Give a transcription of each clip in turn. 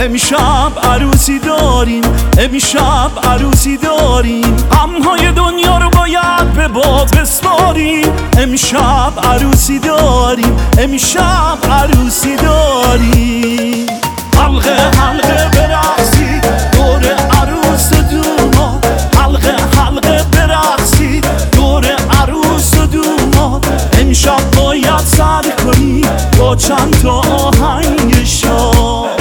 امشب عروسی داریم، امشب عروسی داریم، غمهای دنیا رو باید به باد بسپاریم. امشب عروسی داریم، امشب عروسی داریم. حلقه حلقه برقصید دور عروس و دوماد، حلقه حلقه برقصید دور عروس و دوماد. امشب باید سر کنی با چند تا آهنگ شاد.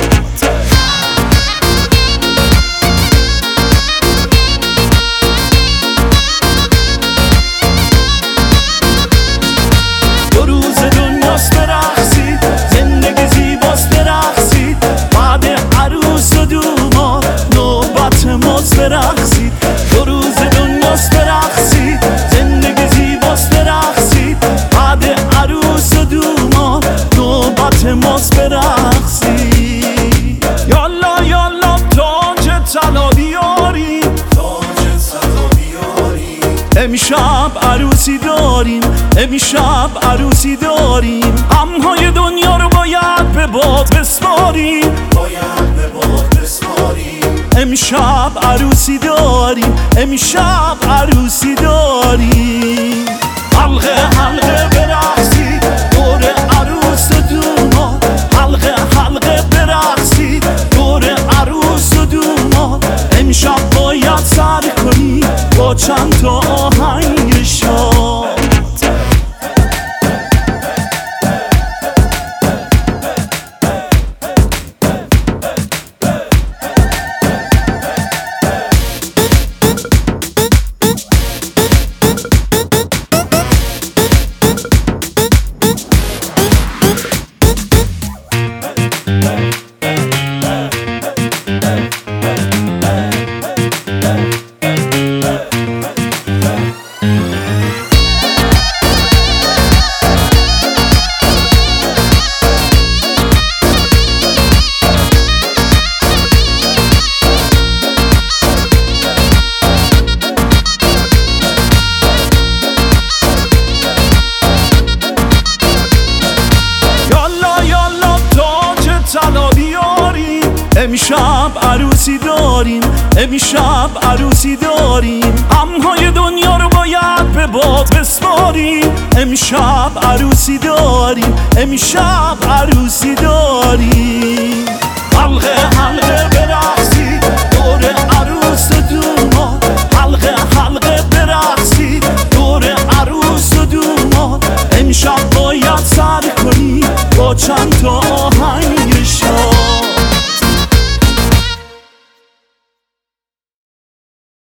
دو روز دنیاست برقصید، زندگی زیباست برقصید، بعد عروس و دوماد نوبت ماست برقصید. دو روز دنیاست برقصید، زندگی زیباست برقصید، بعد عروس و دوماد نوبت ماست برقصید. یالا یالا تاج طلا بیاریم، تاج طلا بیاریم. امشب عروسی داریم، امشب عروسی داریم، غمهای دنیا رو باید به باد بسپاریم، باید به باد بسپاریم. امشب عروسی داریم، امشب عروسی داریم. حلقه حلقه برقصید دور عروس و دوماد، حلقه حلقه برقصید دور عروس و دوماد. امشب باید سر کنی با چند تا آهنگ شاد. امشب عروسی داریم، امشب عروسی داریم، غمهای دنیا رو باید به باد بسپاریم. امشب عروسی داریم، امشب عروسی داریم.